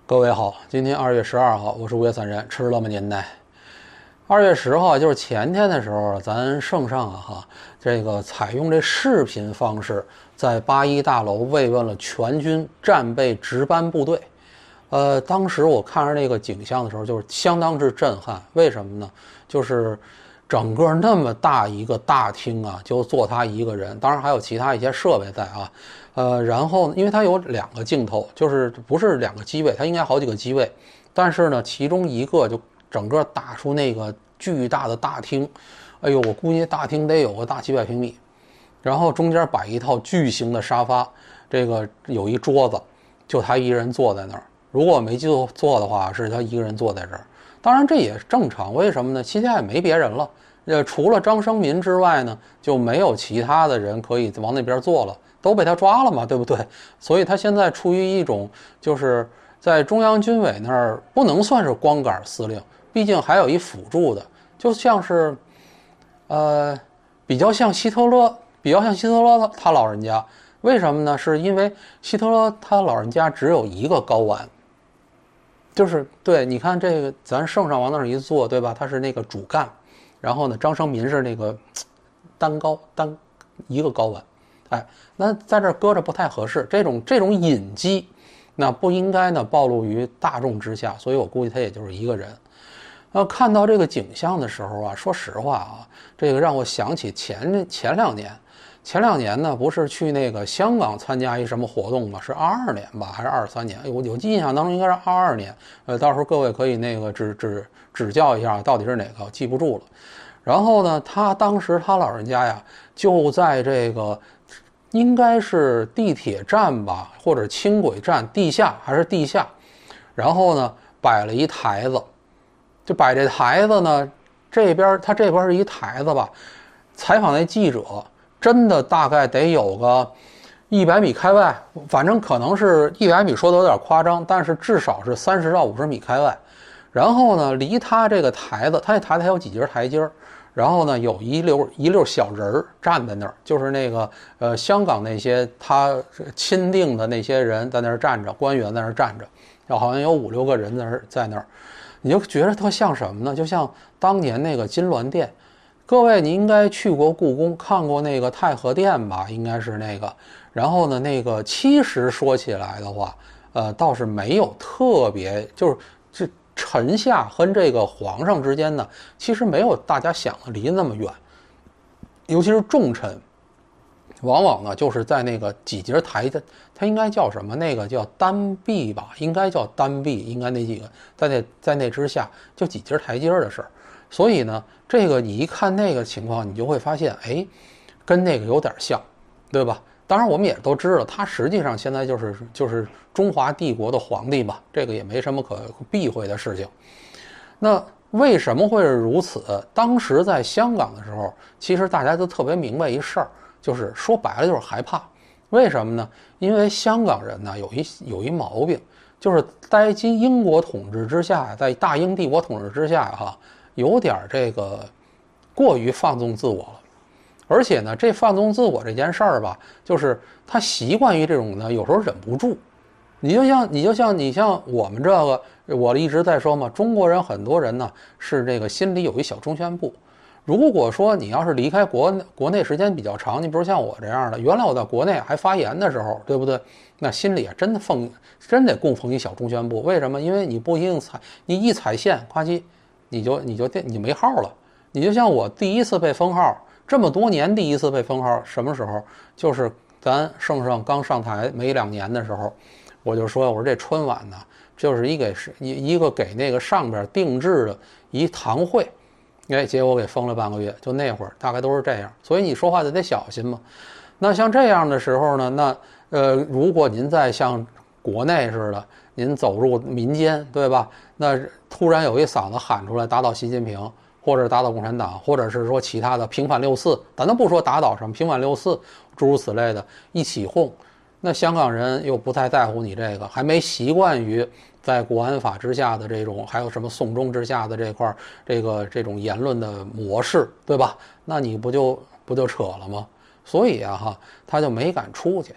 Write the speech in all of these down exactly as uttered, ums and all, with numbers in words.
各位好，今天二月十二号，我是五月散人，吃了吗您呢？二月十号就是前天的时候，咱圣上啊哈，这个采用这视频方式，在八一大楼慰问了全军战备值班部队。呃，当时我看着那个景象的时候，就是相当之震撼。为什么呢？就是整个那么大一个大厅啊，就坐他一个人，当然还有其他一些设备在啊。呃，然后因为它有两个镜头，就是不是两个机位，它应该好几个机位，但是呢，其中一个就整个打出那个巨大的大厅，哎呦，我估计大厅得有个大几百平米，然后中间摆一套巨型的沙发，这个有一桌子，就他一人坐在那儿。如果我没记错的话，是他一个人坐在这儿。当然这也正常，为什么呢？期间也没别人了，呃，除了张生民之外呢，就没有其他的人可以往那边坐了。都被他抓了嘛，对不对？所以他现在处于一种就是在中央军委那儿不能算是光杆司令，毕竟还有一辅助的，就像是，呃，比较像希特勒，比较像希特勒他老人家。为什么呢？是因为希特勒他老人家只有一个睾丸，就是对，你看这个咱圣上往那儿一坐，对吧？他是那个主干，然后呢，张生民是那个单睾单一个睾丸。哎，那在这搁着不太合适，这种这种隐疾，那不应该呢暴露于大众之下，所以我估计他也就是一个人。呃，看到这个景象的时候啊，说实话啊，这个让我想起前前两年，前两年呢不是去那个香港参加一什么活动吗？是二二年吧，还是二三年？我有印象当中应该是二二年。呃，到时候各位可以那个指指指教一下到底是哪个，记不住了。然后呢，他当时他老人家呀就在这个。应该是地铁站吧，或者轻轨站地下还是地下，然后呢摆了一台子，就摆这台子呢，这边他这边是一台子吧，采访那记者真的大概得有个一百米开外，反正可能是一百米说的有点夸张，但是至少是三十到五十米开外。然后呢，离他这个台子，他这台子还有几节台阶儿。然后呢，有一溜一溜小人儿站在那儿，就是那个呃香港那些他钦定的那些人在那儿站着，官员在那儿站着，然后好像有五六个人在那儿在那儿，你就觉得特像什么呢？就像当年那个金銮殿。各位，你应该去过故宫，看过那个太和殿吧？应该是那个。然后呢，那个其实说起来的话，呃，倒是没有特别，就是这。臣下和这个皇上之间呢，其实没有大家想的离得那么远，尤其是重臣，往往呢就是在那个几节台的，它应该叫什么？那个叫单壁吧，应该叫单壁，应该那几个在那在那之下就几节台阶的事儿。所以呢，这个你一看那个情况，你就会发现，哎，跟那个有点像，对吧？当然，我们也都知道，他实际上现在就是就是中华帝国的皇帝嘛，这个也没什么可避讳的事情。那为什么会是如此？当时在香港的时候，其实大家都特别明白一事儿，就是说白了就是害怕。为什么呢？因为香港人呢有一有一毛病，就是在今英国统治之下，在大英帝国统治之下哈，有点这个过于放纵自我了。而且呢，这放纵自我这件事儿吧，就是他习惯于这种呢，有时候忍不住。你就像你就像你像我们这个，我一直在说嘛，中国人很多人呢是这个心里有一小中宣部。如果说你要是离开国国内时间比较长，你比如像我这样的，原来我在国内还发言的时候，对不对？那心里啊真的奉真得供奉一小中宣部。为什么？因为你不一定踩，你一踩线，夸叽，你就你就你没号了。你就像我第一次被封号。这么多年第一次被封号，什么时候？就是咱圣上刚上台没两年的时候，我就说，我说这春晚呢，就是一给一一个给那个上边定制的一堂会，哎，结果给封了半个月，就那会儿大概都是这样，所以你说话就得小心嘛。那像这样的时候呢，那呃，如果您在像国内似的，您走入民间，对吧？那突然有一嗓子喊出来打倒习近平。或者打倒共产党，或者是说其他的平反六四，咱都不说打倒什么平反六四，诸如此类的，一起哄。那香港人又不太在乎你这个，还没习惯于在国安法之下的这种，还有什么送中之下的这块这个这种言论的模式，对吧？那你不就不就扯了吗？所以啊哈，他就没敢出去。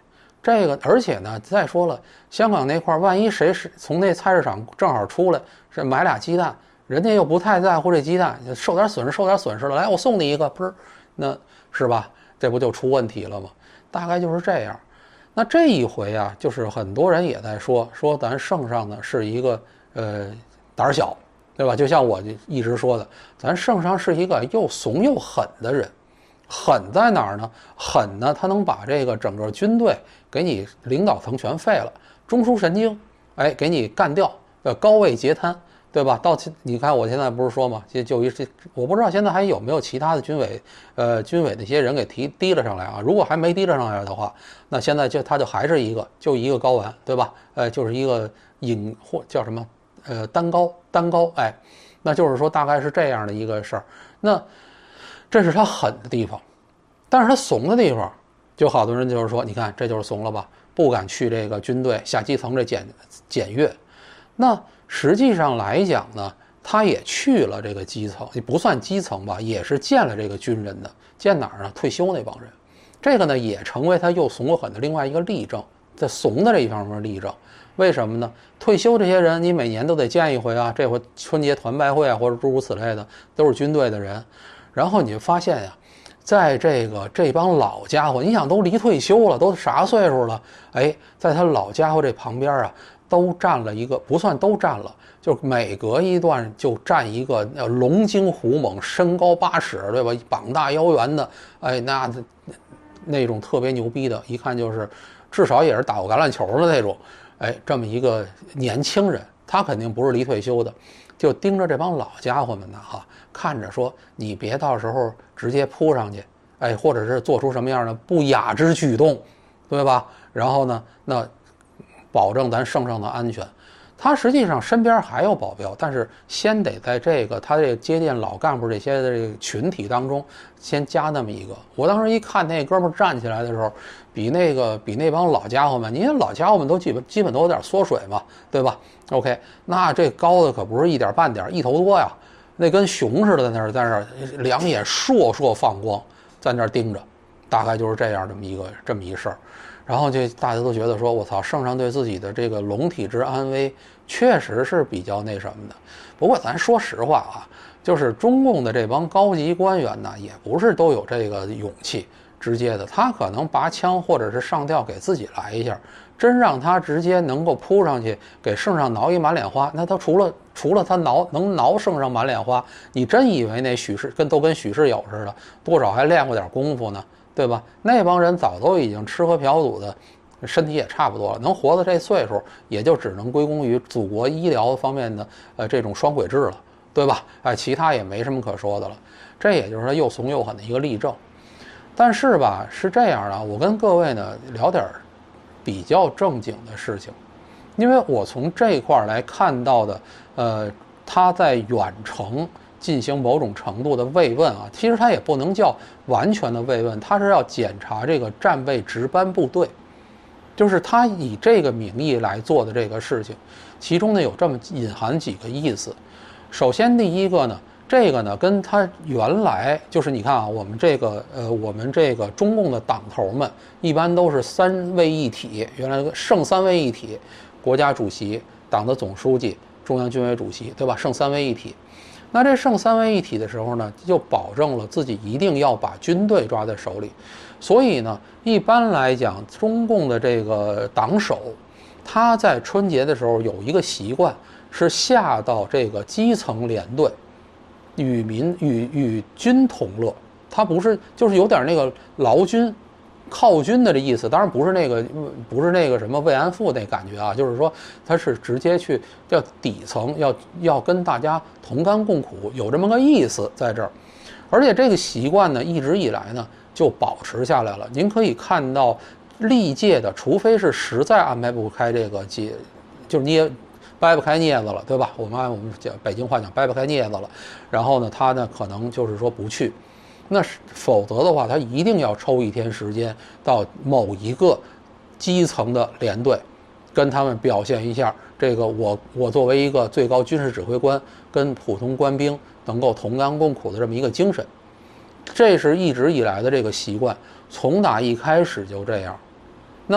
这个，而且呢，再说了，香港那块儿，万一谁是从那菜市场正好出来，是买俩鸡蛋，人家又不太在乎这鸡蛋，受点损失，受点损失了，来，我送你一个，不是，那是吧？这不就出问题了吗？大概就是这样。那这一回啊，就是很多人也在说，说咱圣上呢是一个呃胆小，对吧？就像我一直说的，咱圣上是一个又怂又狠的人。狠在哪儿呢？狠呢，他能把这个整个军队给你领导层全废了，中枢神经，哎，给你干掉，呃，高位截瘫，对吧？到你看我现在不是说嘛，就就一我不知道现在还有没有其他的军委，呃，军委那些人给提提了上来啊？如果还没提了上来的话，那现在就他就还是一个就一个睾丸，对吧？呃，就是一个隐或叫什么呃单高单高，哎，那就是说大概是这样的一个事儿。那这是他狠的地方，但是他怂的地方，就好多人就是说，你看这就是怂了吧，不敢去这个军队下基层这检检阅。那实际上来讲呢，他也去了这个基层，也不算基层吧，也是见了这个军人的，见哪儿呢？退休那帮人，这个呢也成为他又怂又狠的另外一个例证，在怂的这一方面例证。为什么呢？退休这些人，你每年都得见一回啊，这回春节团拜会啊，或者诸如此类的，都是军队的人。然后你就发现呀，在这个这帮老家伙，你想都离退休了，都啥岁数了？哎，在他老家伙这旁边啊，都站了一个，不算都站了，就每隔一段就站一个龙精虎猛，身高八尺，对吧？膀大腰圆的，哎，那那种特别牛逼的，一看就是至少也是打过橄榄球的那种，哎，这么一个年轻人，他肯定不是离退休的。就盯着这帮老家伙们呢，哈，看着说你别到时候直接扑上去，哎，或者是做出什么样的不雅之举动，对吧？然后呢，那保证咱圣上的安全。他实际上身边还有保镖，但是先得在这个他这个接见老干部这些的这个群体当中先加那么一个。我当时一看那哥们站起来的时候，比那个比那帮老家伙们，你看老家伙们都基本基本都有点缩水嘛，对吧 ？OK， 那这高的可不是一点半点，一头多呀，那跟熊似的在那儿在那儿两眼烁烁放光，在那儿盯着，大概就是这样这么一个这么一事儿。然后就大家都觉得说，我操，圣上对自己的这个龙体之安危确实是比较那什么的。不过咱说实话啊，就是中共的这帮高级官员呢，也不是都有这个勇气直接的，他可能拔枪或者是上吊给自己来一下，真让他直接能够扑上去给圣上挠一满脸花，那他除了除了他挠能挠圣上满脸花，你真以为那许氏跟都跟许世友似的，多少还练过点功夫呢？对吧？那帮人早都已经吃喝嫖赌的，身体也差不多了，能活到这岁数，也就只能归功于祖国医疗方面的呃这种双轨制了，对吧？哎，其他也没什么可说的了。这也就是他又怂又狠的一个例证。但是吧，是这样的，我跟各位呢聊点比较正经的事情，因为我从这块来看到的，呃，他在远程进行某种程度的慰问啊，其实他也不能叫完全的慰问，他是要检查这个战备值班部队，就是他以这个名义来做的这个事情，其中呢有这么隐含几个意思。首先第一个呢，这个呢跟他原来就是你看啊，我们这个呃我们这个中共的党头们一般都是三位一体，原来圣三位一体，国家主席、党的总书记、中央军委主席，对吧？圣三位一体。那这圣三位一体的时候呢，就保证了自己一定要把军队抓在手里。所以呢，一般来讲，中共的这个党首，他在春节的时候有一个习惯，是下到这个基层连队，与民与与军同乐。他不是就是有点那个劳军靠军的这意思，当然不是那个不是那个什么慰安妇那感觉啊，就是说他是直接去要底层要要跟大家同甘共苦，有这么个意思在这儿。而且这个习惯呢，一直以来呢就保持下来了。您可以看到历届的，除非是实在安排不开这个节，就是捏掰不开镊子了，对吧？我们按我们讲北京话讲掰不开镊子了，然后呢，他呢可能就是说不去。那否则的话，他一定要抽一天时间到某一个基层的连队，跟他们表现一下这个我我作为一个最高军事指挥官，跟普通官兵能够同甘共苦的这么一个精神。这是一直以来的这个习惯，从打一开始就这样。那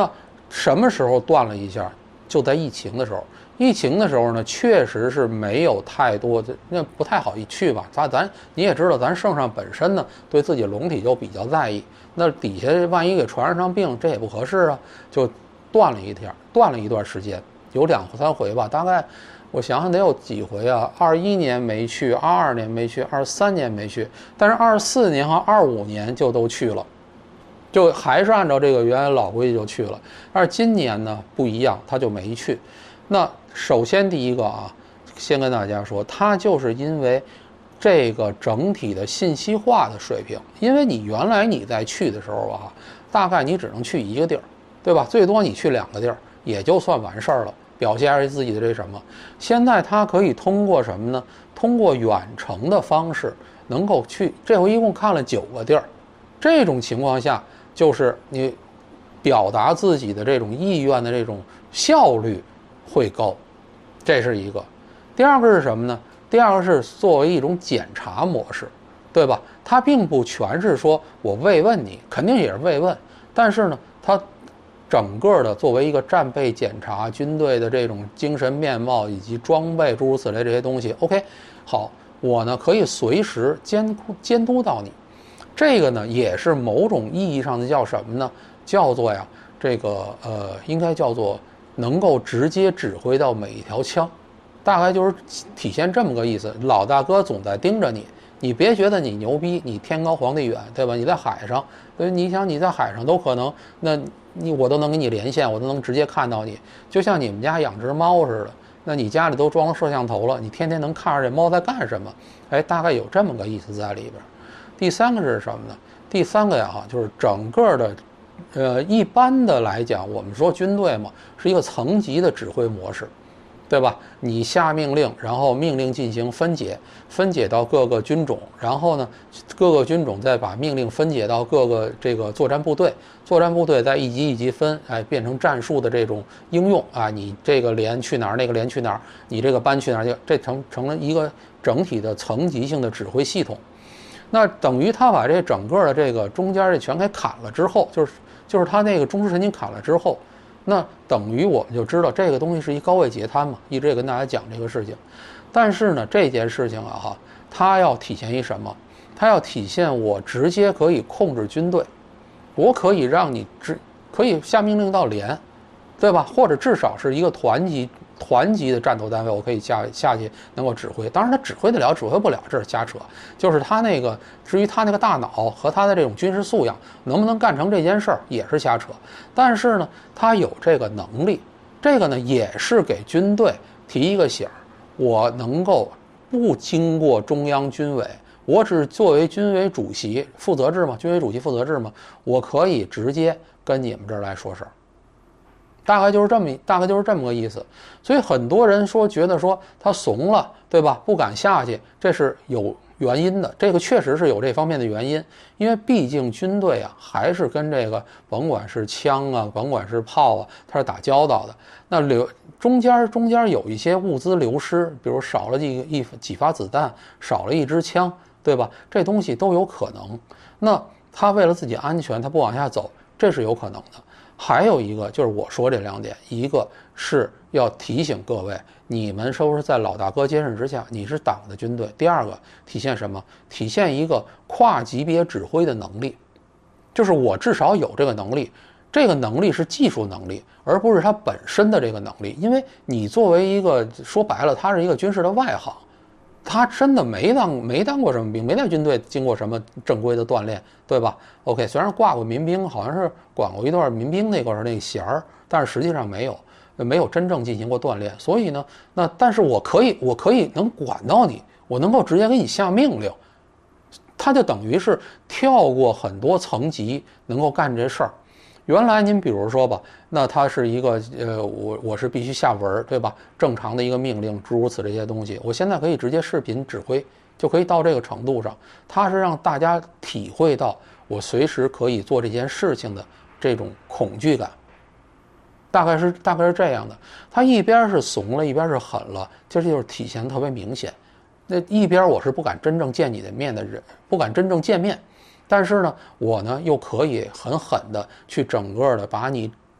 什么时候断了一下？就在疫情的时候。疫情的时候呢，确实是没有太多的，那不太好一去吧。咱咱你也知道，咱圣上本身呢，对自己龙体就比较在意。那底下万一给传染上病，这也不合适啊，就断了一天，断了一段时间，有两三回吧。大概我想想得有几回啊？二一年没去，二二年没去，二三年没去，但是二四年和二五年就都去了。就还是按照这个原来老规矩就去了，但是今年呢不一样，他就没去。那首先第一个啊，先跟大家说，它就是因为这个整体的信息化的水平，因为你原来你在去的时候啊，大概你只能去一个地儿，对吧？最多你去两个地儿，也就算完事儿了，表现一下自己的这什么。现在它可以通过什么呢？通过远程的方式，能够去，这回一共看了九个地儿。这种情况下，就是你表达自己的这种意愿的这种效率会高，这是一个。第二个是什么呢？第二个是作为一种检查模式，对吧？它并不全是说我慰问你，肯定也是慰问，但是呢，它整个的作为一个战备检查，军队的这种精神面貌以及装备诸如此类这些东西 ，OK， 好，我呢可以随时监监督到你。这个呢也是某种意义上的叫什么呢？叫做呀，这个呃，应该叫做能够直接指挥到每一条枪，大概就是体现这么个意思。老大哥总在盯着你，你别觉得你牛逼，你天高皇帝远，对吧？你在海上，所以你想你在海上都可能，那你我都能跟你连线，我都能直接看到你，就像你们家养只猫似的，那你家里都装了摄像头了，你天天能看着这猫在干什么，哎，大概有这么个意思在里边。第三个是什么呢？第三个呀，就是整个的，呃，一般的来讲，我们说军队嘛，是一个层级的指挥模式，对吧？你下命令，然后命令进行分解，分解到各个军种，然后呢，各个军种再把命令分解到各个这个作战部队，作战部队再一级一级分，哎，变成战术的这种应用啊，你这个连去哪儿，那个连去哪儿，你这个班去哪儿去，这成成了一个整体的层级性的指挥系统。那等于他把这整个的这个中间这全给砍了之后，就是就是他那个中枢神经砍了之后，那等于我们就知道这个东西是一高位截瘫嘛，一直也跟大家讲这个事情。但是呢，这件事情啊哈，它要体现一什么？它要体现我直接可以控制军队，我可以让你直可以下命令到连，对吧？或者至少是一个团级。团级的战斗单位，我可以下下去能够指挥。当然，他指挥得了，指挥不了，这是瞎扯。就是他那个，至于他那个大脑和他的这种军事素养能不能干成这件事儿，也是瞎扯。但是呢，他有这个能力，这个呢也是给军队提一个醒儿：我能够不经过中央军委，我只作为军委主席负责制嘛，军委主席负责制嘛，我可以直接跟你们这儿来说事儿。大概就是这么，大概就是这么个意思。所以很多人说觉得说他怂了，对吧？不敢下去，这是有原因的。这个确实是有这方面的原因，因为毕竟军队啊，还是跟这个甭管是枪啊，甭管是炮啊，它是打交道的。那流中间中间有一些物资流失，比如少了几一几发子弹，少了一支枪，对吧？这东西都有可能。那他为了自己安全，他不往下走，这是有可能的。还有一个就是我说这两点，一个是要提醒各位，你们是不是在老大哥监视之下，你是党的军队。第二个体现什么？体现一个跨级别指挥的能力，就是我至少有这个能力，这个能力是技术能力，而不是他本身的这个能力。因为你作为一个说白了，他是一个军事的外行，他真的没当没当过什么兵，没在军队经过什么正规的锻炼，对吧 ？OK， 虽然挂过民兵，好像是管过一段民兵那块儿那个衔儿，但是实际上没有，没有真正进行过锻炼。所以呢，那但是我可以，我可以能管到你，我能够直接给你下命令，他就等于是跳过很多层级，能够干这事儿。原来您比如说吧，那它是一个呃，我我是必须下文，对吧？正常的一个命令，诸如此这些东西，我现在可以直接视频指挥，就可以到这个程度上。它是让大家体会到我随时可以做这件事情的这种恐惧感，大概是大概是这样的。它一边是怂了，一边是狠了，这就是体现得特别明显。那一边我是不敢真正见你的面的人，不敢真正见面。但是呢，我呢又可以很狠的去整个的把你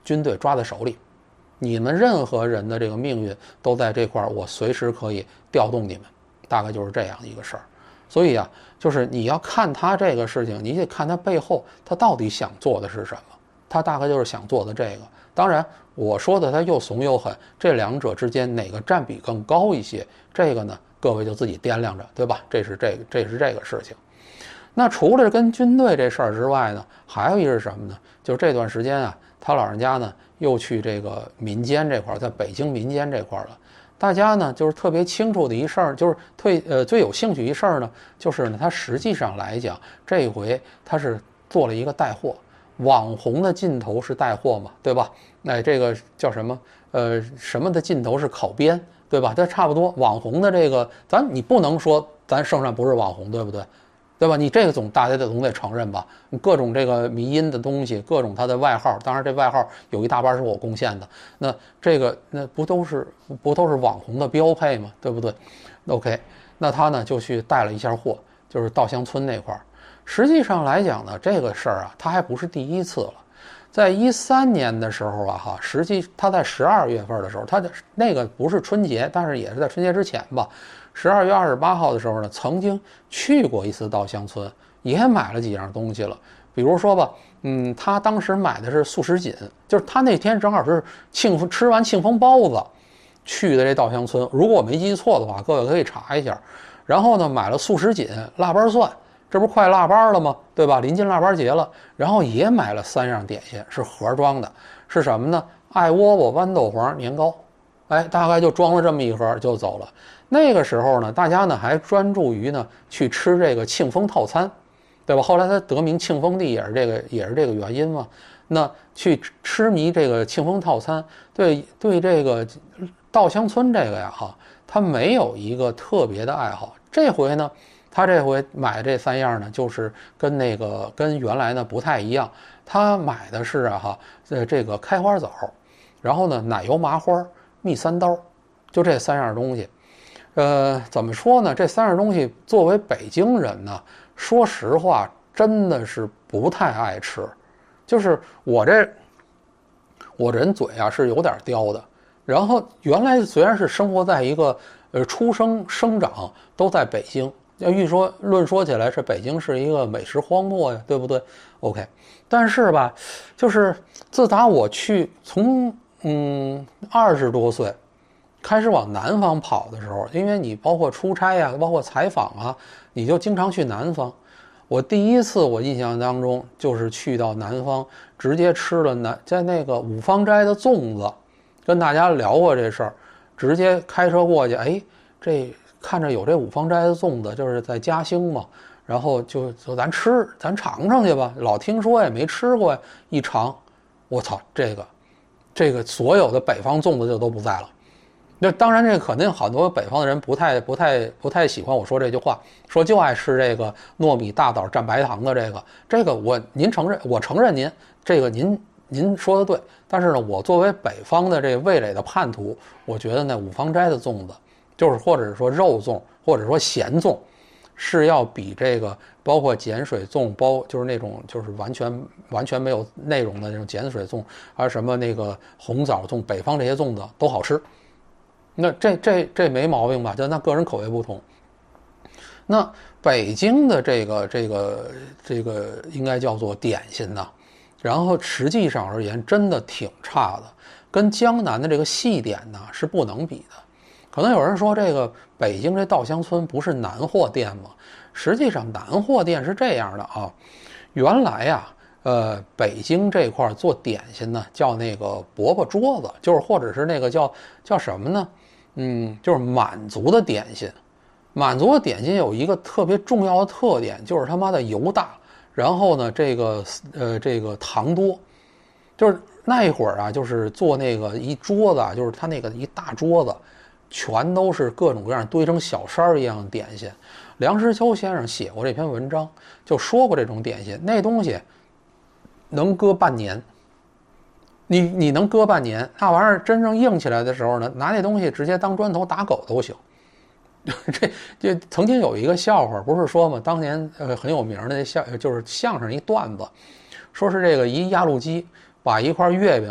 军队抓在手里，你们任何人的这个命运都在这块儿，我随时可以调动你们，大概就是这样一个事儿。所以啊，就是你要看他这个事情，你得看他背后他到底想做的是什么，他大概就是想做的这个。当然我说的他又怂又狠，这两者之间哪个占比更高一些，这个呢各位就自己掂量着，对吧？这是这个这是这个事情。那除了跟军队这事儿之外呢，还有一是什么呢？就是这段时间啊，他老人家呢又去这个民间这块，在北京民间这块了。大家呢就是特别清楚的一事儿，就是最呃最有兴趣一事儿呢，就是呢他实际上来讲，这回他是做了一个带货，网红的尽头是带货嘛，对吧？哎，这个叫什么？呃，什么的尽头是考编，对吧？这差不多。网红的这个，咱你不能说咱圣上不是网红，对不对？对吧？你这个总大家得总得承认吧？各种这个迷因的东西，各种他的外号，当然这外号有一大半是我贡献的。那这个那不都是不都是网红的标配吗？对不对 ？OK， 那他呢就去带了一下货，就是稻香村那块儿。实际上来讲呢，这个事儿啊，他还不是第一次了。在一三年的时候啊，哈，实际他在十二月份的时候，他的那个不是春节，但是也是在春节之前吧。十二月二十八号的时候呢，曾经去过一次稻香村，也买了几样东西了。比如说吧，嗯，他当时买的是素食锦，就是他那天正好是庆丰吃完庆丰包子去的这稻香村，如果我没记错的话，各位可以查一下。然后呢，买了素食锦、腊八蒜。这不快腊八了吗？对吧？临近腊八节了，然后也买了三样点心，是盒装的，是什么呢？艾窝窝、豌豆黄、年糕，哎，大概就装了这么一盒就走了。那个时候呢，大家呢还专注于呢去吃这个庆丰套餐，对吧？后来他得名庆丰帝也是这个也是这个原因嘛。那去痴迷这个庆丰套餐，对对这个稻香村这个呀哈，他没有一个特别的爱好。这回呢。他这回买这三样呢，就是跟那个跟原来呢不太一样。他买的是啊哈，呃这个开花枣，然后呢奶油麻花、蜜三刀，就这三样东西。呃，怎么说呢？这三样东西作为北京人呢，说实话真的是不太爱吃。就是我这我这人嘴啊是有点刁的。然后原来虽然是生活在一个呃出生生长都在北京。要预说论说起来，是北京是一个美食荒漠呀，对不对 ？OK， 但是吧，就是自打我去从嗯二十多岁开始往南方跑的时候，因为你包括出差呀，包括采访啊，你就经常去南方。我第一次我印象当中就是去到南方，直接吃了南在那个五芳斋的粽子，跟大家聊过这事儿，直接开车过去，哎，这。看着有这五芳斋的粽子，就是在嘉兴嘛，然后就就咱吃，咱尝尝去吧。老听说也没吃过呀，一尝，我操，这个，这个所有的北方粽子就都不在了。那当然，这个肯定好多北方的人不太不太不太喜欢我说这句话，说就爱吃这个糯米大枣蘸白糖的这个，这个我您承认，我承认您这个您您说的对，但是呢，我作为北方的这个味蕾的叛徒，我觉得那五芳斋的粽子。就是或者说肉粽，或者说咸粽，是要比这个包括碱水粽，包就是那种就是完全完全没有内容的那种碱水粽，还有什么那个红枣粽，北方这些粽子都好吃。那这这这没毛病吧？就那个人口味不同。那北京的这个这个这个应该叫做点心呐，然后实际上而言真的挺差的，跟江南的这个细点呢是不能比的。可能有人说这个北京这稻香村不是南货店吗？实际上南货店是这样的啊，原来呀、啊，呃，北京这块做点心呢叫那个饽饽桌子，就是或者是那个叫叫什么呢？嗯，就是满族的点心。满族的点心有一个特别重要的特点，就是他妈的油大，然后呢，这个呃这个糖多，就是那一会儿啊，就是做那个一桌子啊，就是他那个一大桌子。全都是各种各样堆成小山一样的点心。梁实秋先生写过这篇文章，就说过这种点心，那东西能搁半年。你你能搁半年，那玩意儿真正硬起来的时候呢，拿那东西直接当砖头打狗都行。这这曾经有一个笑话，不是说吗？当年呃很有名的那相就是相声一段子，说是这个一压路机把一块月饼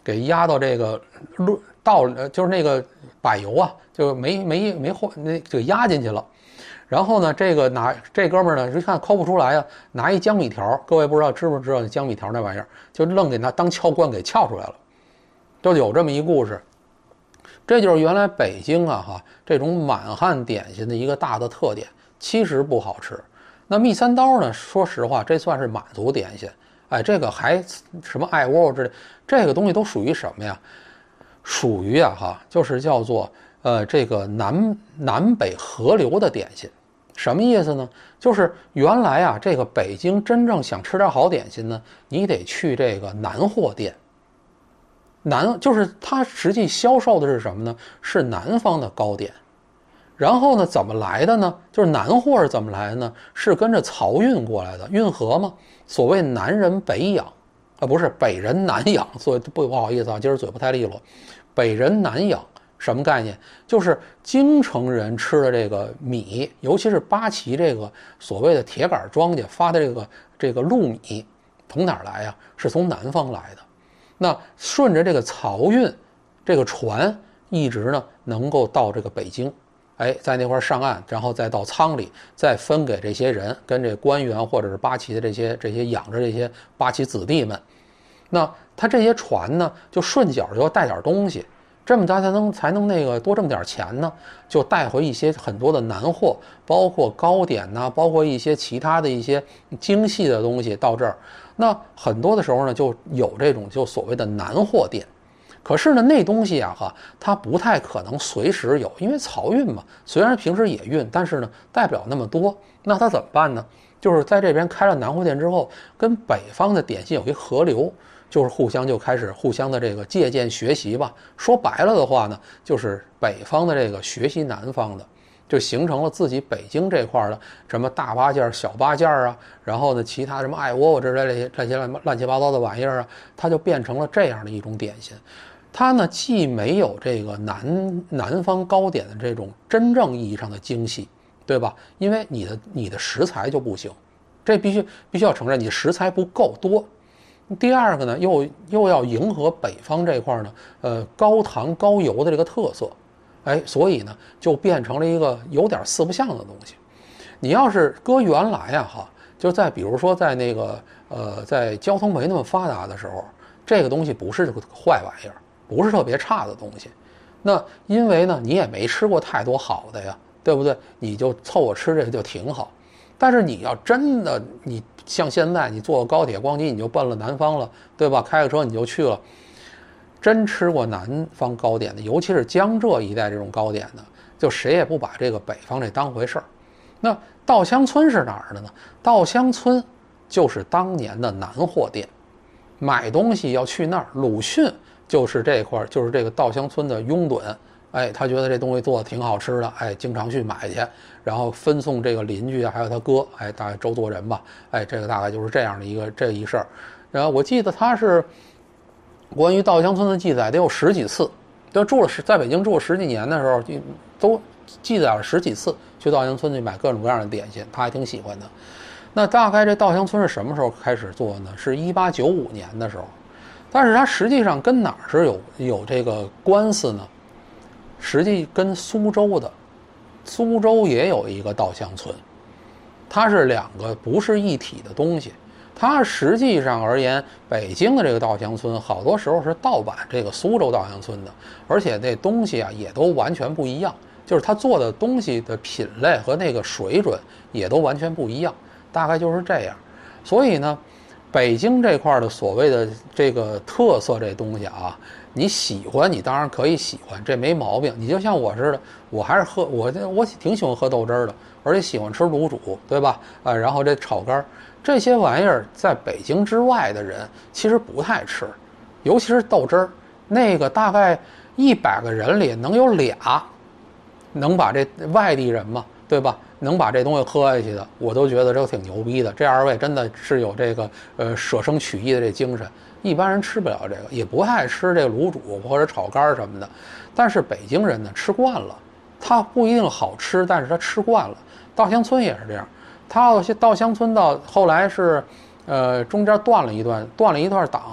给压到这个路道，就是那个柏油啊，就没没没换，那就压进去了。然后呢，这个拿这哥们儿呢，一看抠不出来呀，拿一江米条，各位不知道知不知道江米条那玩意儿，就愣给拿当撬棍给撬出来了，就有这么一故事。这就是原来北京啊哈这种满汉点心的一个大的特点，其实不好吃。那蜜三刀呢，说实话，这算是满族点心。哎，这个还什么艾窝窝之类，这个东西都属于什么呀？属于啊哈，就是叫做呃这个南南北合流的点心。什么意思呢？就是原来啊，这个北京真正想吃点好点心呢，你得去这个南货店。南就是它实际销售的是什么呢？是南方的糕点。然后呢，怎么来的呢？就是南货是怎么来的呢？是跟着漕运过来的，运河嘛。所谓南人北养，啊不是北人南养，所以不不好意思啊，今儿嘴不太利落。北人南养什么概念？就是京城人吃的这个米，尤其是八旗这个所谓的铁杆庄稼发的这个这个禄米，从哪儿来呀？是从南方来的。那顺着这个漕运，这个船一直呢能够到这个北京，哎，在那块上岸，然后再到仓里，再分给这些人，跟这官员或者是八旗的这些这些养着这些八旗子弟们。那他这些船呢，就顺脚就要带点东西，这么他才能才能那个多挣点钱呢，就带回一些很多的南货，包括糕点呐、啊，包括一些其他的一些精细的东西到这儿。那很多的时候呢，就有这种就所谓的南货店。可是呢，那东西啊哈，它不太可能随时有，因为漕运嘛，虽然平时也运，但是呢，带不了那么多。那他怎么办呢？就是在这边开了南货店之后，跟北方的点心有一河流，就是互相就开始互相的这个借鉴学习吧。说白了的话呢，就是北方的这个学习南方的。就形成了自己北京这块的什么大八件、小八件啊，然后呢，其他什么艾窝窝之类这些这些乱七八糟的玩意儿啊，它就变成了这样的一种点心。它呢，既没有这个南南方糕点的这种真正意义上的精细，对吧？因为你的你的食材就不行，这必须必须要承认，你食材不够多。第二个呢，又又要迎合北方这块呢，呃，高糖高油的这个特色。哎，所以呢，就变成了一个有点四不像的东西。你要是搁原来啊，哈，就在比如说在那个呃，在交通没那么发达的时候，这个东西不是个坏玩意儿，不是特别差的东西。那因为呢，你也没吃过太多好的呀，对不对？你就凑合吃这个就挺好。但是你要真的，你像现在你坐个高铁，咣叽你就奔了南方了，对吧？开个车你就去了。真吃过南方糕点的，尤其是江浙一带这种糕点的，就谁也不把这个北方这当回事儿。那稻香村是哪儿的呢？稻香村就是当年的南货店，买东西要去那儿。鲁迅就是这块，就是这个稻香村的拥趸。哎，他觉得这东西做的挺好吃的，哎，经常去买去，然后分送这个邻居啊，还有他哥，哎，大概周作人吧，哎，这个大概就是这样的一个这一事儿。然后我记得他是。关于稻香村的记载得有十几次，就住了十在北京住了十几年的时候，都记载了十几次去稻香村去买各种各样的点心，他还挺喜欢的。那大概这稻香村是什么时候开始做呢？是一八九五年的时候，但是它实际上跟哪儿是有有这个官司呢？实际跟苏州的，苏州也有一个稻香村，它是两个不是一体的东西。它实际上而言，北京的这个稻香村好多时候是盗版这个苏州稻香村的，而且那东西啊也都完全不一样，就是他做的东西的品类和那个水准也都完全不一样，大概就是这样。所以呢，北京这块的所谓的这个特色这东西啊，你喜欢你当然可以喜欢，这没毛病。你就像我似的，我还是喝我我挺喜欢喝豆汁儿的，而且喜欢吃卤煮，对吧？啊，然后这炒肝。这些玩意儿在北京之外的人其实不太吃，尤其是豆汁儿，那个大概一百个人里能有俩能把这外地人嘛，对吧？能把这东西喝下去的，我都觉得这挺牛逼的。这二位真的是有这个呃舍生取义的这精神，一般人吃不了这个，也不爱吃这个卤煮或者炒肝什么的。但是北京人呢吃惯了，他不一定好吃，但是他吃惯了。稻香村也是这样。它稻香村到后来是，呃，中间断了一段，断了一段档，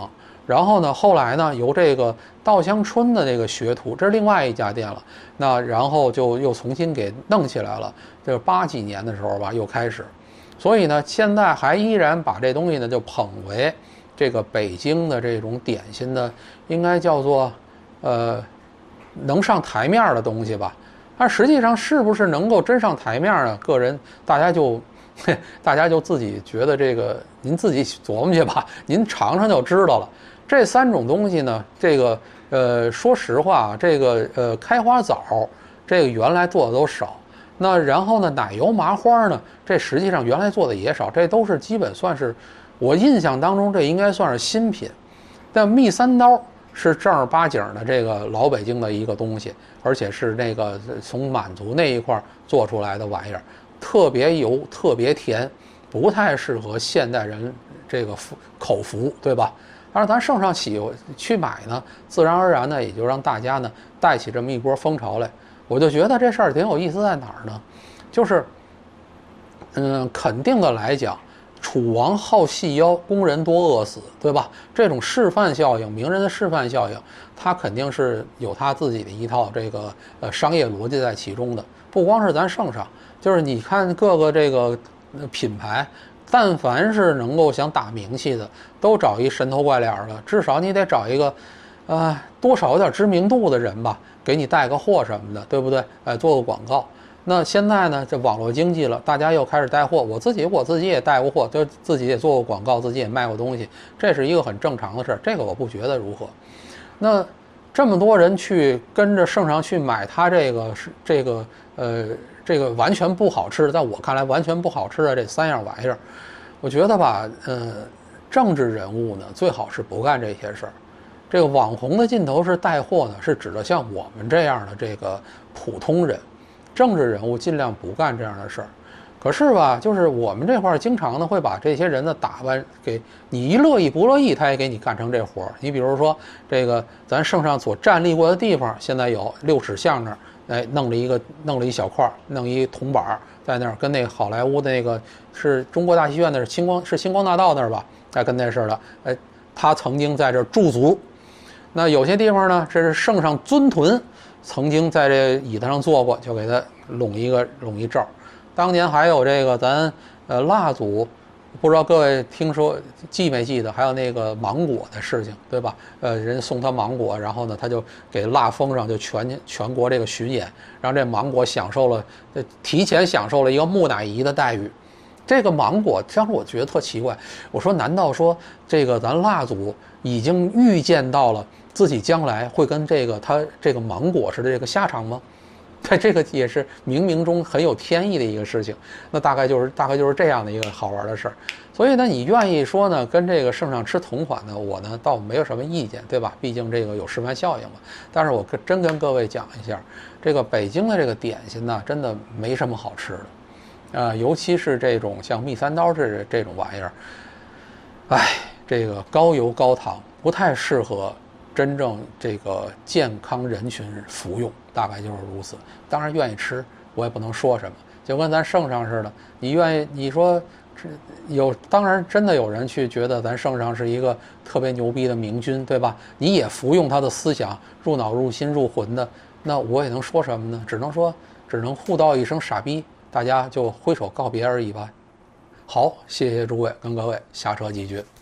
然后呢，后来呢，由这个稻香村的这个学徒，这是另外一家店了。那然后就又重新给弄起来了，这是八几年的时候吧，又开始。所以呢，现在还依然把这东西呢就捧为这个北京的这种点心的，应该叫做呃能上台面的东西吧。但实际上是不是能够真上台面呢？个人大家就。大家就自己觉得这个，您自己琢磨去吧，您尝尝就知道了。这三种东西呢，这个呃，说实话，这个呃，开花枣，这个原来做的都少。那然后呢，奶油麻花呢，这实际上原来做的也少，这都是基本算是我印象当中，这应该算是新品。但蜜三刀是正儿八经的这个老北京的一个东西，而且是那个从满族那一块做出来的玩意儿。特别油，特别甜，不太适合现代人这个口服，对吧？但是咱圣上喜去买呢，自然而然呢，也就让大家呢带起这么一波风潮来。我就觉得这事儿挺有意思在哪儿呢？就是，嗯，肯定的来讲，楚王好细腰，工人多饿死，对吧？这种示范效应，名人的示范效应，他肯定是有他自己的一套这个呃商业逻辑在其中的。不光是咱圣上。就是你看各个这个品牌，但凡是能够想打名气的，都找一神头怪脸的，至少你得找一个，呃，多少有点知名度的人吧，给你带个货什么的，对不对？哎，做个广告。那现在呢，这网络经济了，大家又开始带货。我自己我自己也带过货，就自己也做过广告，自己也卖过东西，这是一个很正常的事儿。这个我不觉得如何。那这么多人去跟着圣上去买他这个是这个呃。这个完全不好吃，在我看来完全不好吃的这三样玩意儿，我觉得吧，呃，政治人物呢最好是不干这些事儿。这个网红的劲头是带货呢，是指的像我们这样的这个普通人，政治人物尽量不干这样的事儿。可是吧，就是我们这块儿经常呢会把这些人的打扮给你一乐意不乐意，他也给你干成这活儿。你比如说这个咱圣上所站立过的地方，现在有六尺巷那儿。哎，弄了一个，弄了一小块，弄一铜板在那儿，跟那个好莱坞的那个是中国大戏院的是星光是星光大道那儿吧？哎，跟那似的。哎，他曾经在这儿驻足。那有些地方呢，这是圣上尊屯，曾经在这椅子上坐过，就给他拢一个拢一罩。当年还有这个咱呃蜡祖。不知道各位听说记没记得，还有那个芒果的事情，对吧？呃，人送他芒果，然后呢，他就给蜡封上，就全全国这个巡演，让这芒果享受了，呃，提前享受了一个木乃伊的待遇。这个芒果，当时我觉得特奇怪，我说难道说这个咱蜡祖已经预见到了自己将来会跟这个他这个芒果似的这个下场吗？对，这个也是冥冥中很有天意的一个事情，那大概就是大概就是这样的一个好玩的事儿。所以呢，你愿意说呢，跟这个圣上吃同款呢，我呢倒没有什么意见，对吧？毕竟这个有示范效应嘛。但是我跟真跟各位讲一下，这个北京的这个点心呢，真的没什么好吃的，啊、呃，尤其是这种像蜜三刀这这种玩意儿，哎，这个高油高糖，不太适合真正这个健康人群服用，大概就是如此。当然愿意吃，我也不能说什么，就跟咱圣上似的，你愿意，你说有，当然真的有人去觉得咱圣上是一个特别牛逼的明君，对吧？你也服用他的思想，入脑入心入魂的，那我也能说什么呢？只能说，只能互道一声傻逼，大家就挥手告别而已吧。好，谢谢诸位，跟各位下车几句。